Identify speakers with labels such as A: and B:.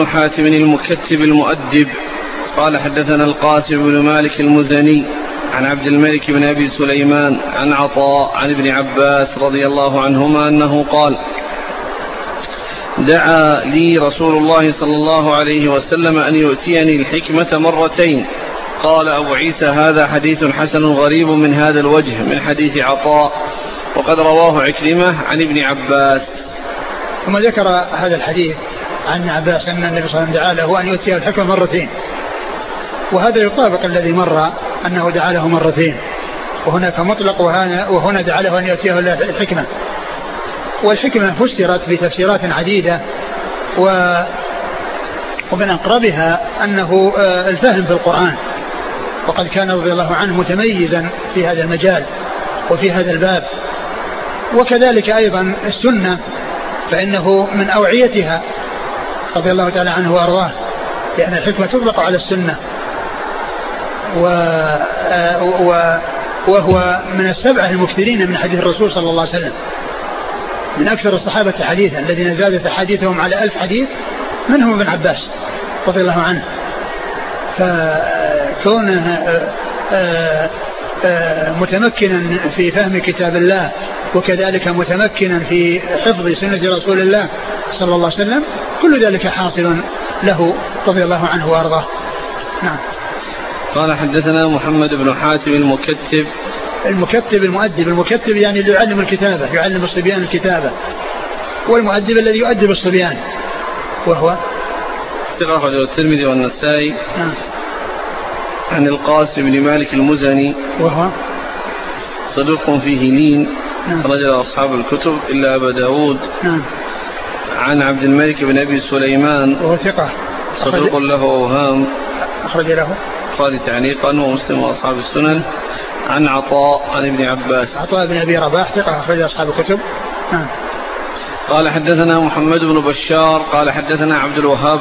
A: حاتم المكتب المؤدب قال حدثنا القاسم بن مالك المزني عن عبد الملك بن أبي سليمان عن عطاء عن ابن عباس رضي الله عنهما أنه قال: دعا لي رسول الله صلى الله عليه وسلم أن يؤتيني الحكمة مرتين. قال أبو عيسى: هذا حديث حسن غريب من هذا الوجه من حديث عطاء، وقد رواه عكرمة عن ابن عباس.
B: ثم ذكر هذا الحديث عن عباس أن النبي صلى الله عليه وسلم دعا له أن يؤتيه الحكمة مرتين، وهذا يطابق الذي مر أنه دعا له مرتين، وهناك مطلق وهنا دعا له أن يؤتيه الحكمة. والحكمة فسرت بتفسيرات عديدة، ومن أقربها أنه الفهم في القرآن، وقد كان رضي الله عنه متميزا في هذا المجال وفي هذا الباب. وكذلك أيضا السنة، فإنه من أوعيتها رضي الله تعالى عنه وأرضاه، لأن الحكمة تطلق على السنة، وهو من السبعة المكثرين من حديث الرسول صلى الله عليه وسلم، من أكثر الصحابة حديثا الذين زادت حديثهم على 1000 حديث منهم ابن عباس رضي الله عنه. فكونه متمكنا في فهم كتاب الله، وكذلك متمكنا في حفظ سنة رسول الله صلى الله عليه وسلم، كل ذلك حاصل له رضي الله عنه وارضاه. نعم.
A: قال حدثنا محمد بن حاتم
B: المكتب المؤدب. المكتب يعني اللي يعلم الكتابة، يعلم الصبيان الكتابة، والمؤدب الذي يؤدب الصبيان، وهو
A: ثقة الترمذي والنسائي.
B: نعم.
A: عن القاسم بن مالك المزني،
B: وهو
A: صدوق فيه لين.
B: نعم.
A: رجل أصحاب الكتب إلا أبا داود.
B: نعم.
A: عن عبد الملك بن أبي سليمان،
B: وهو ثقة
A: صدوق له أوهام،
B: أخرج له
A: البخاري تعليقا ومسلم وأصحاب السنن. عن عطاء عن ابن عباس.
B: عطاء بن أبي رباح ثقة أخرج أصحاب الكتب. نعم.
A: قال حدثنا محمد بن بشار قال حدثنا عبد الوهاب